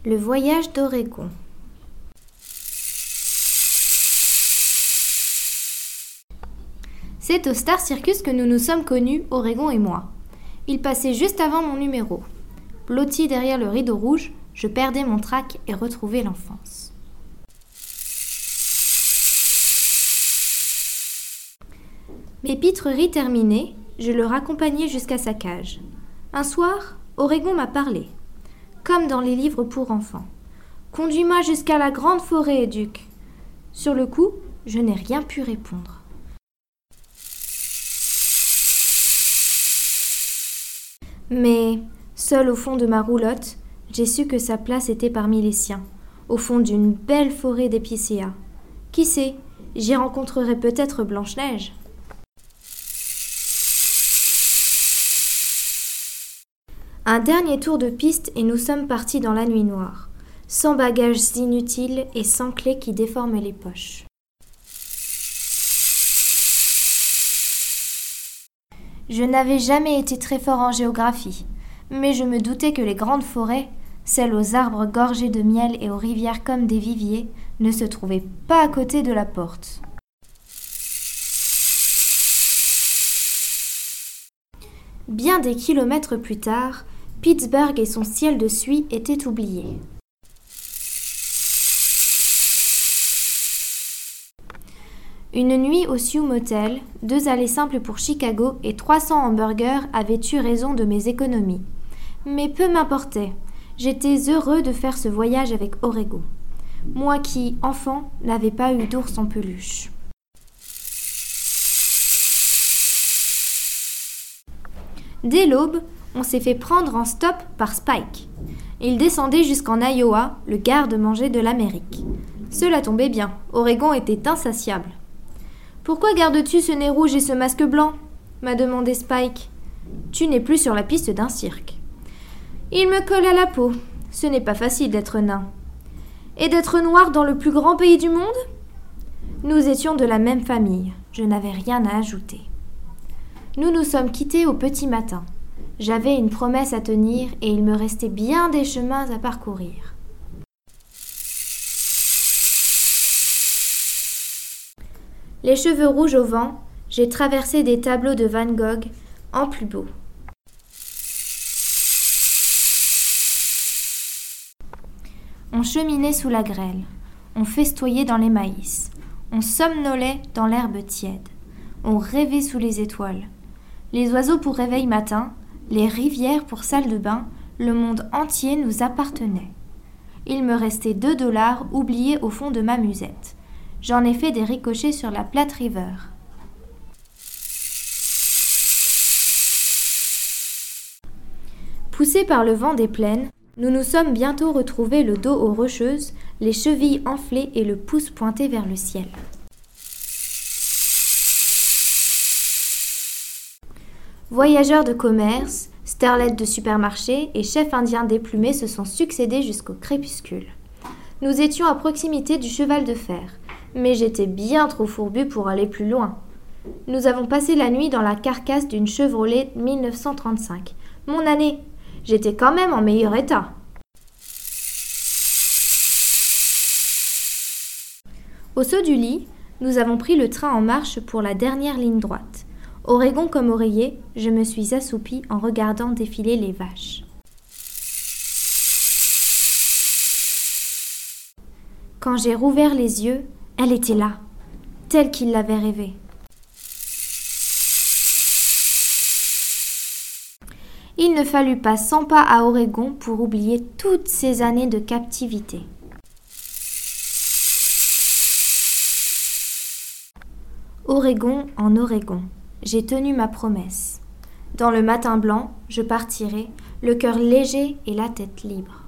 Le voyage d'Oregon. C'est au Star Circus que nous nous sommes connus, Oregon et moi. Il passait juste avant mon numéro. Blotti derrière le rideau rouge, je perdais mon trac et retrouvais l'enfance. Mes pitreries terminées, je le raccompagnai jusqu'à sa cage. Un soir, Oregon m'a parlé, comme dans les livres pour enfants. « Conduis-moi jusqu'à la grande forêt, Duc. » Sur le coup, je n'ai rien pu répondre. Mais, seul au fond de ma roulotte, j'ai su que sa place était parmi les siens, au fond d'une belle forêt d'épicéas. Qui sait, j'y rencontrerai peut-être Blanche-Neige. Un dernier tour de piste et nous sommes partis dans la nuit noire, sans bagages inutiles et sans clés qui déforment les poches. Je n'avais jamais été très fort en géographie, mais je me doutais que les grandes forêts, celles aux arbres gorgés de miel et aux rivières comme des viviers, ne se trouvaient pas à côté de la porte. Bien des kilomètres plus tard, Pittsburgh et son ciel de suie étaient oubliés. Une nuit au Sioux Motel, 2 allées simples pour Chicago et 300 hamburgers avaient eu raison de mes économies. Mais peu m'importait, j'étais heureux de faire ce voyage avec Oregon. Moi qui, enfant, n'avais pas eu d'ours en peluche. Dès l'aube, on s'est fait prendre en stop par Spike. Il descendait jusqu'en Iowa, le garde-manger de l'Amérique. Cela tombait bien, Oregon était insatiable. « Pourquoi gardes-tu ce nez rouge et ce masque blanc ?» m'a demandé Spike. « Tu n'es plus sur la piste d'un cirque. »« Il me colle à la peau. Ce n'est pas facile d'être nain. »« Et d'être noir dans le plus grand pays du monde ?» Nous étions de la même famille. Je n'avais rien à ajouter. Nous nous sommes quittés au petit matin. J'avais une promesse à tenir et il me restait bien des chemins à parcourir. Les cheveux rouges au vent, j'ai traversé des tableaux de Van Gogh en plus beau. On cheminait sous la grêle, on festoyait dans les maïs, on somnolait dans l'herbe tiède, on rêvait sous les étoiles. Les oiseaux pour réveil matin, les rivières pour salle de bain, le monde entier nous appartenait. Il me restait $2 oubliés au fond de ma musette. J'en ai fait des ricochets sur la Platte River. Poussés par le vent des plaines, nous nous sommes bientôt retrouvés le dos aux rocheuses, les chevilles enflées et le pouce pointé vers le ciel. Voyageurs de commerce, starlettes de supermarché et chefs indiens déplumés se sont succédés jusqu'au crépuscule. Nous étions à proximité du cheval de fer, mais j'étais bien trop fourbu pour aller plus loin. Nous avons passé la nuit dans la carcasse d'une Chevrolet 1935. Mon année, j'étais quand même en meilleur état. Au saut du lit, nous avons pris le train en marche pour la dernière ligne droite. Oregon comme oreiller, je me suis assoupie en regardant défiler les vaches. Quand j'ai rouvert les yeux, elle était là, telle qu'il l'avait rêvée. Il ne fallut pas 100 pas à Oregon pour oublier toutes ces années de captivité. Oregon en Oregon. J'ai tenu ma promesse. Dans le matin blanc, je partirai, le cœur léger et la tête libre.